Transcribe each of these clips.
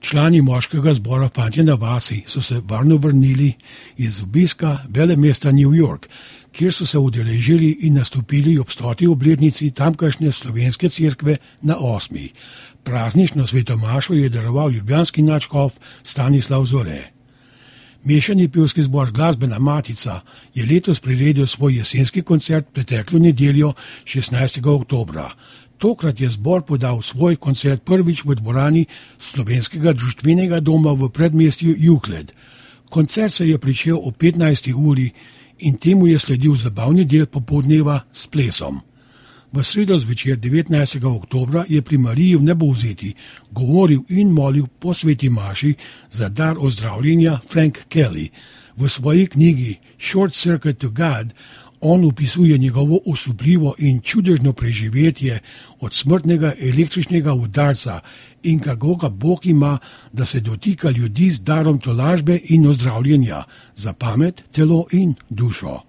Člani moškega zbora Fantje na vasi so se varno vrnili iz obiska velemesta New York, kjer so se udeležili in nastopili ob 100. obletnici tamkajšnje slovenske cerkve na 8. Praznično svetomašo je daroval ljubljanski nadškof Stanislav Zore. Mešani pevski zbor Glasbena matica je letos priredil svoj jesenski koncert preteklo nedeljo 16. oktobra. Tokrat je zbor podal svoj koncert prvič v dvorani Slovenskega društvenega doma v predmestju Euclid. Koncert se je pričel o 15. uri in temu je sledil zabavni del popoldneva s plesom. V sredo zvečer 19. oktobra je pri Mariji v Nebovzeti govoril in molil po sveti maši za dar ozdravljenja Frank Kelly. V svoji knjigi Short Circuit to God on opisuje njegovo osupljivo in čudežno preživetje od smrtnega električnega udarca in kako ga Bog ima, da se dotika ljudi z darom tolažbe in ozdravljenja za pamet, telo in dušo.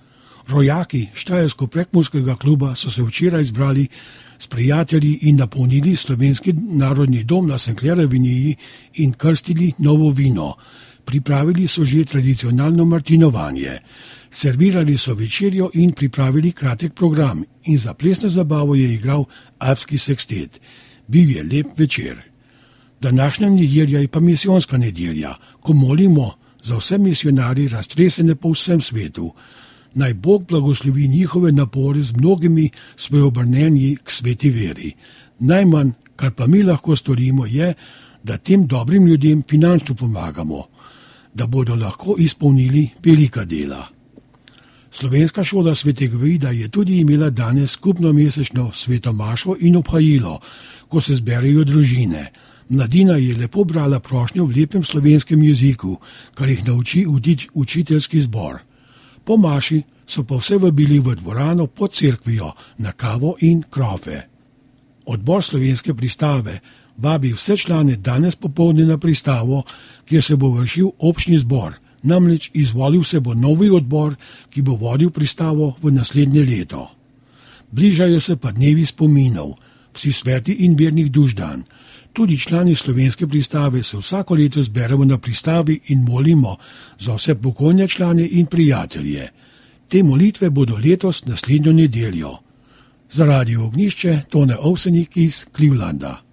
Rojaki Štajersko-prekmurskega kluba so se včeraj zbrali s prijatelji in napolnili Slovenski narodni dom na Senklerovi in krstili novo vino. Pripravili so že tradicionalno martinovanje. Servirali so večerjo in pripravili kratek program in za plesno zabavo je igral alpski sekstet. Bil je lep večer. Današnja nedelja je pa misijonska nedelja, ko molimo za vse misionarje raztresene po vsem svetu. Naj Bog blagoslovi njihove napore z mnogimi spreobrnenji k sveti veri. Najmanj, kar pa mi lahko storimo, je, da tem dobrim ljudem finančno pomagamo, da bodo lahko izpolnili velika dela. Slovenska šola svetega Vida je tudi imela danes skupno mesečno svetomašo in obhajilo, ko se zberejo družine. Mladina je lepo brala prošnjo v lepem slovenskem jeziku, kar jih nauči učiteljski zbor. Po maši so pa vse vabili v dvorano pod cerkvijo na kavo in krofe. Odbor slovenske pristave vabi vse člane danes popoldne na pristavo, kjer se bo vršil občni zbor. Namreč izvolil se bo novi odbor, ki bo vodil pristavo v naslednje leto. Bližajo se pa dnevi spominov, vsi sveti in vernih duš dan. Tudi člani slovenske pristave se vsako leto zberemo na pristavi in molimo za vse pokojne člane in prijatelje. Te molitve bodo letos naslednjo nedeljo. Za Radio Ognjišče Tone Ovsenik iz Clevelanda.